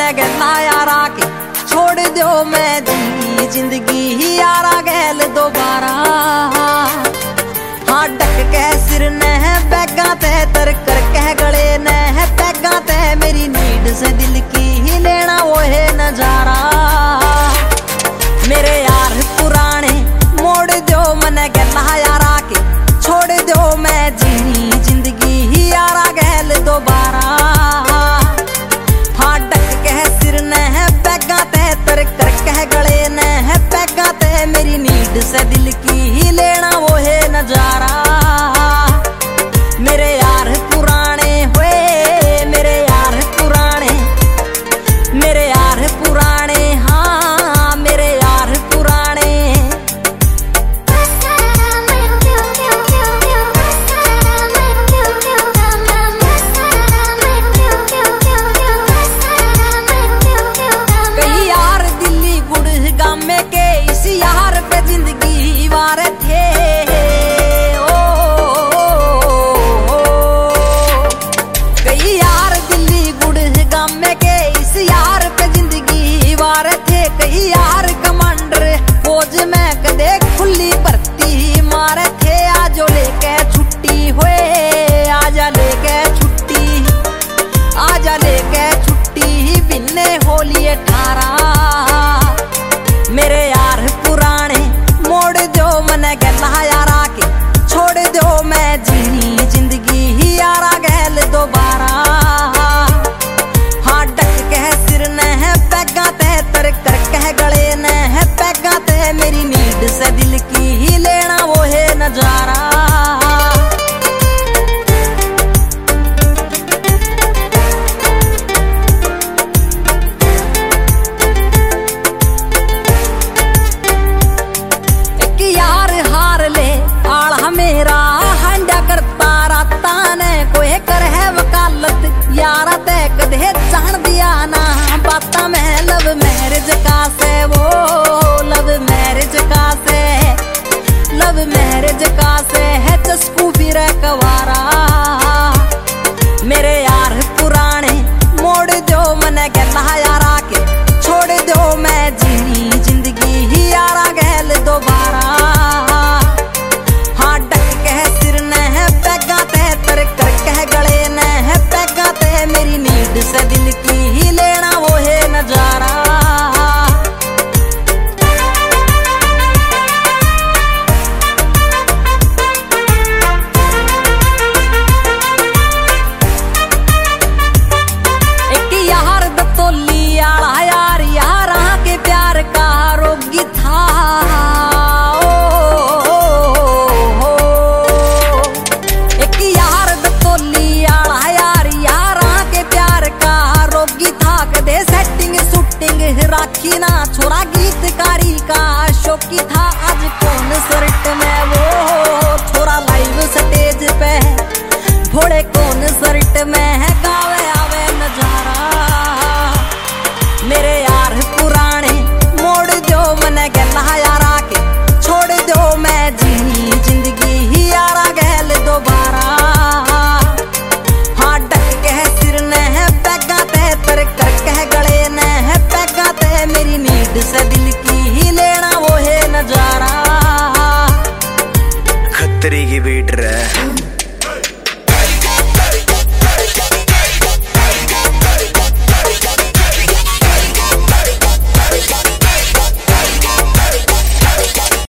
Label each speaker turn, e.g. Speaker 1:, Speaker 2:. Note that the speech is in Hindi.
Speaker 1: मने गला यारा के छोड़ दो मैं जी जिंदगी ही यारा गैल दोबारा। हाँ डक के सिर ने बैगा ते तर कर कह गले ने बैगा ते मेरी नीड से दिल की ही लेना वो है नजारा। मेरे यार पुराने मोड़ दो मने गला यारा के छोड़ दो मैं जी जिंदगी ही यारा गैल दोबारा। हाँ डक के सिर ने बैगा ते तर कर कह गले ने बैगा ते मेरी नीड से दिल की ही लेना वो है नजारा। मेरे यार पुराने हुए मेरे यार पुराने मेरे यार पुराने हाँ मेरे यार पुराने। कई यार दिल्ली गुड़गांव में के इस यार पे जिंदगी वारे थे। कई यार दिल्ली गुड़गांव में के इस यार पे जिंदगी वारे थे। कई यार कमांडर फौज में कदे खुली भर्ती मारे थे। आजो लेके छुट्टी हुए आजा लेके छुट्टी आजा लेके छुट्टी बिन्ने होली 18। मेरे यार पुराने मोड़ दो मने गला यारा के छोड़ दो मैं जी जिंदगी ही यारा गैल दोबारा। हाँ डक के सिर ने बैगा ते तर कर कह गले ने बैगा ते मेरी नीड से दिल की ही लेना वो है नजारा। मेरा हंडा करता राता ने कोई कर है वकालत यारा ते कदे जान दिया ना बाता में लव मैरिज का से वो लव मैरिज का से लव मैरिज का से है चस्कू भी रे कवारा। मेरे यार पुराने मोड़ दो मने गला यारा के छोड़ दो मैं जी जिंदगी ही यारा गैल दोबारा। मेरी नीड से दिल की ही लेना वो है नजारा। एक यार दतोली आला यार यारा के प्यार का रोगी था। एक यार दतोली आला कदे सेटिंग शूटिंग राखी ना छोरा गीतकारी का शौकी था। आज कॉन्सर्ट में वो छोरा लाइव स्टेज पे भोड़े कॉन्सर्ट में है गावे आवे नजारा। मेरे यार पुराने मोड़ दो मने गला यारा के छोड़ दो मैं जी जिंदगी ही यारा गैल दोबारा। हाँ डक के सिर ने बैगा ते तर कर कह गले ने बैगा ते मेरी नीड से दिल की ही लेना वो है नजारा।
Speaker 2: खतरे की बेट रहा